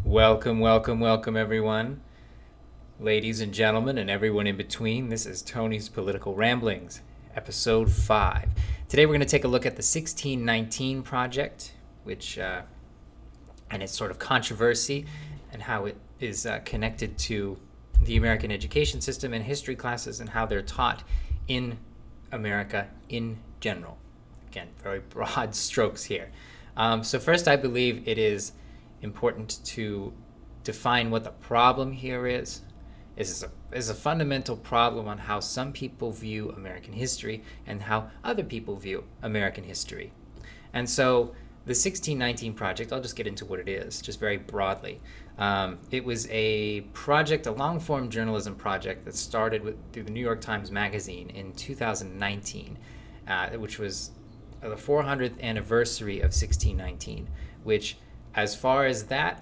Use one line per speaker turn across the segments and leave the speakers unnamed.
Welcome, welcome, welcome, everyone. Ladies and gentlemen, and everyone in between, this is Tony's Political Ramblings, episode 5. Today we're going to take a look at the 1619 Project, and its sort of controversy and how it is connected to the American education system and history classes and how they're taught in America in general. Again, very broad strokes here. So first, I believe it is important to define what the problem here is. Is a fundamental problem on how some people view American history and how other people view American history. And so the 1619 Project, I'll just get into what it is, just very broadly. It was a project, a long-form journalism project that started through the New York Times Magazine in 2019, which was the 400th anniversary of 1619, which, as far as that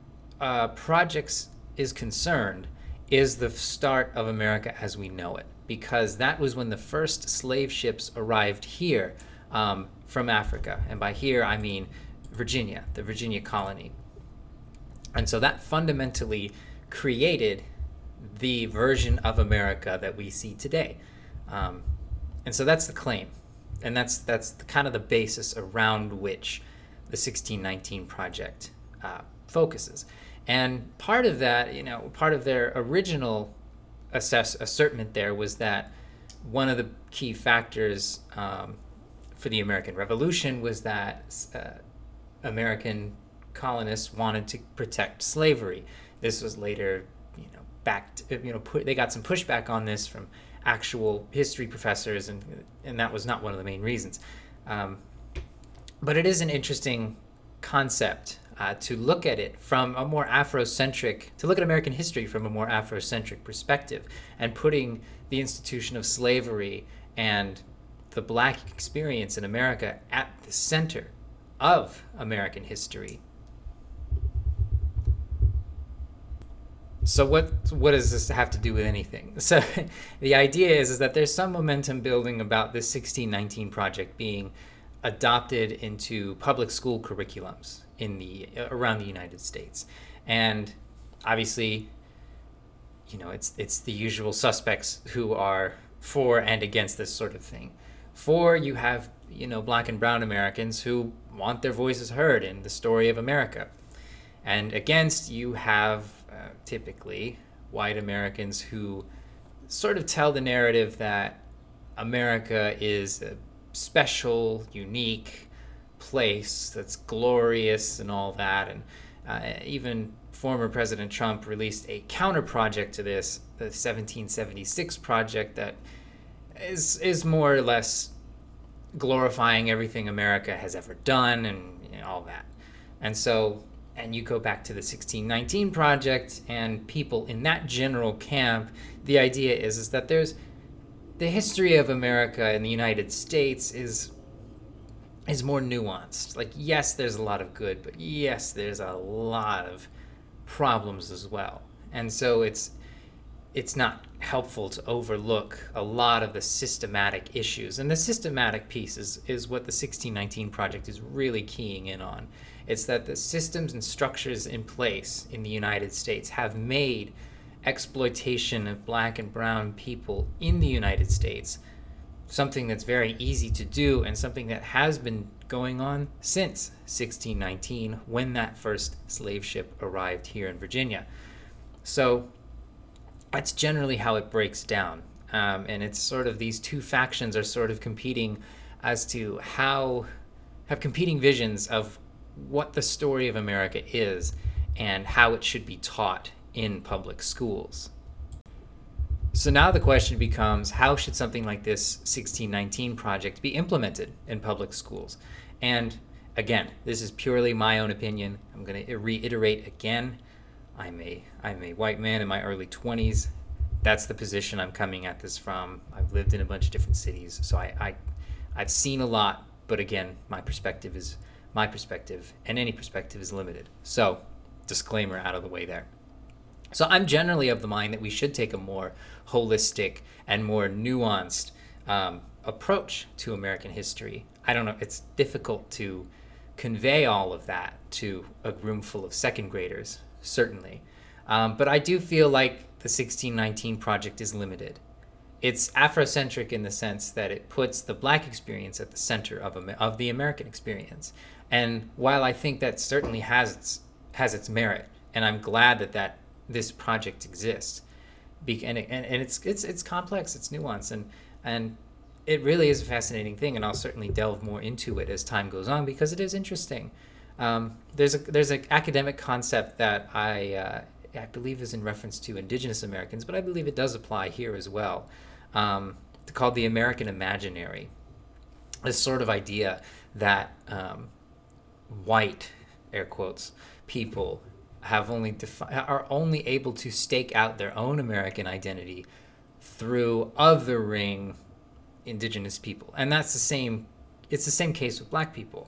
project is concerned, is the start of America as we know it, because that was when the first slave ships arrived here from Africa. And by here, I mean Virginia, the Virginia colony. And so that fundamentally created the version of America that we see today. And so that's the claim. And that's kind of the basis around which the 1619 Project focuses. And part of that, part of their original assertment there was that one of the key factors for the American Revolution was that American colonists wanted to protect slavery. This was later, they got some pushback on this from actual history professors, and that was not one of the main reasons. But it is an interesting concept to look at it from a more Afrocentric, to look at American history from a more Afrocentric perspective, and putting the institution of slavery and the Black experience in America at the center of American history. So what does this have to do with anything? So the idea is that there's some momentum building about this 1619 Project being adopted into public school curriculums around the United States. And obviously, it's the usual suspects who are for and against this sort of thing. For, you have, Black and brown Americans who want their voices heard in the story of America. And against, you have typically white Americans who sort of tell the narrative that America is a special, unique place that's glorious and all that. And even former President Trump released a counter project to this, the 1776 Project, that is more or less glorifying everything America has ever done and all that. And you go back to the 1619 Project, and people in that general camp, the idea is that there's the history of America and the United States is more nuanced. Like, yes, there's a lot of good, but yes, there's a lot of problems as well. And so it's not helpful to overlook a lot of the systematic issues. And the systematic piece is what the 1619 Project is really keying in on. It's that the systems and structures in place in the United States have made exploitation of Black and brown people in the United States something that's very easy to do, and something that has been going on since 1619, when that first slave ship arrived here in Virginia. So that's generally how it breaks down. And it's sort of, these two factions are sort of competing as to have competing visions of what the story of America is and how it should be taught in public schools. So now the question becomes, how should something like this 1619 Project be implemented in public schools? And again, this is purely my own opinion. I'm going to reiterate again. I'm a white man in my early 20s. That's the position I'm coming at this from. I've lived in a bunch of different cities, so I've seen a lot. But again, my perspective, and any perspective is limited. So, disclaimer out of the way there. So I'm generally of the mind that we should take a more holistic and more nuanced approach to American history. I don't know, it's difficult to convey all of that to a room full of second graders, certainly. But I do feel like the 1619 Project is limited. It's Afrocentric in the sense that it puts the Black experience at the center of the American experience. And while I think that certainly has its merit, and I'm glad that this project exists, and it's complex, it's nuanced, and it really is a fascinating thing, and I'll certainly delve more into it as time goes on because it is interesting. There's an academic concept that I believe is in reference to Indigenous Americans, but I believe it does apply here as well, called the American Imaginary. This sort of idea that white, air quotes, people are only able to stake out their own American identity through othering Indigenous people, and it's the same case with Black people.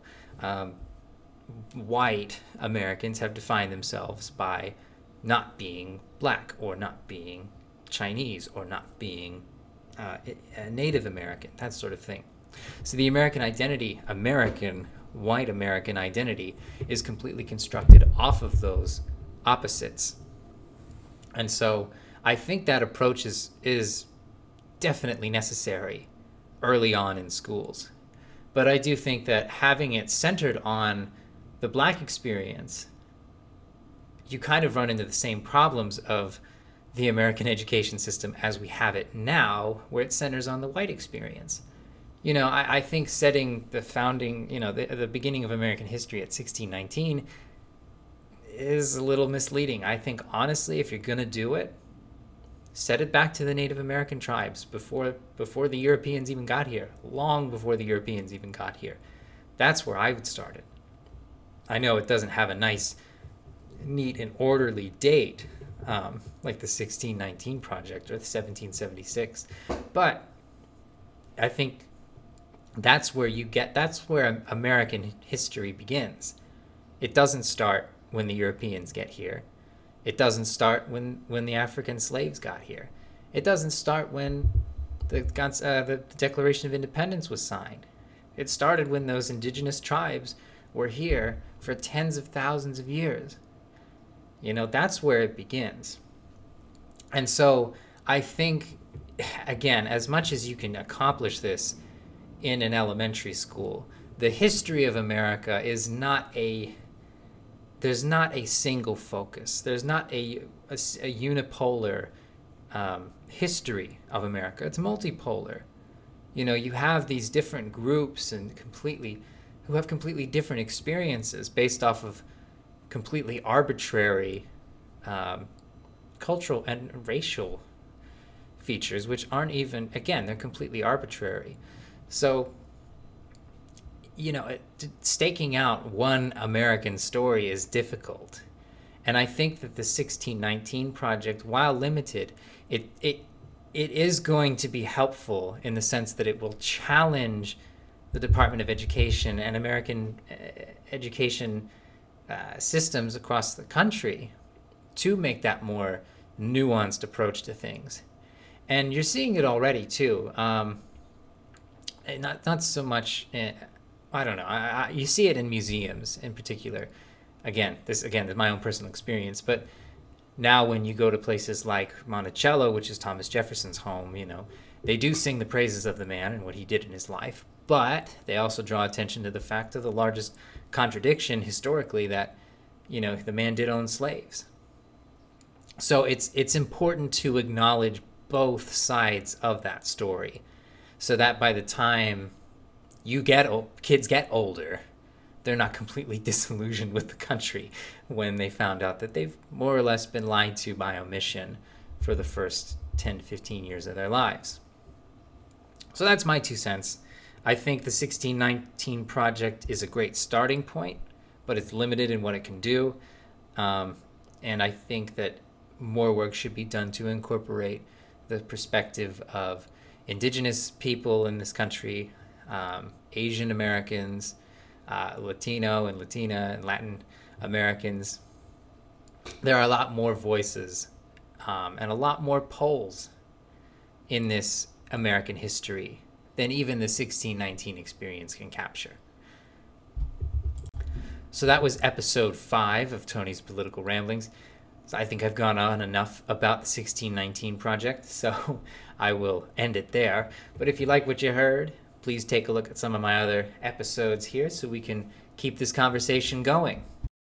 White Americans have defined themselves by not being Black or not being Chinese or not being a Native American, that sort of thing. So the American identity, white American identity, is completely constructed off of those opposites. And so I think that approach is definitely necessary early on in schools. But I do think that having it centered on the Black experience, you kind of run into the same problems of the American education system as we have it now, where it centers on the white experience. I think setting the founding, the beginning of American history at 1619 is a little misleading. I think, honestly, if you're going to do it, set it back to the Native American tribes before the Europeans even got here, long before the Europeans even got here. That's where I would start it. I know it doesn't have a nice, neat, and orderly date, like the 1619 Project or the 1776, but I think that's where American history begins. It doesn't start when the Europeans get here. It doesn't start when the African slaves got here. It doesn't start when the Declaration of Independence was signed. It started when those indigenous tribes were here for tens of thousands of years. That's where it begins. And so I think, again, as much as you can accomplish this in an elementary school, the history of America is there's not a single focus. There's not a unipolar history of America. It's multipolar. You have these different groups who have completely different experiences based off of completely arbitrary cultural and racial features, which aren't even, again, they're completely arbitrary. So, staking out one American story is difficult. And I think that the 1619 Project, while limited, it is going to be helpful in the sense that it will challenge the Department of Education and American education systems across the country to make that more nuanced approach to things. And you're seeing it already, too. Not so much... I don't know. You see it in museums in particular. This is my own personal experience. But now when you go to places like Monticello, which is Thomas Jefferson's home, they do sing the praises of the man and what he did in his life. But they also draw attention to the fact of the largest contradiction historically that, the man did own slaves. So it's important to acknowledge both sides of that story so that by the time kids get older, they're not completely disillusioned with the country when they found out that they've more or less been lied to by omission for the first 10 to 15 years of their lives. So that's my 2 cents. I think the 1619 Project is a great starting point, but it's limited in what it can do. And I think that more work should be done to incorporate the perspective of indigenous people in this country, Asian Americans, Latino and Latina and Latin Americans. There are a lot more voices and a lot more poles in this American history than even the 1619 experience can capture. So that was episode 5 of Tony's Political Ramblings. So I think I've gone on enough about the 1619 project, so I will end it there. But if you like what you heard, please take a look at some of my other episodes here so we can keep this conversation going.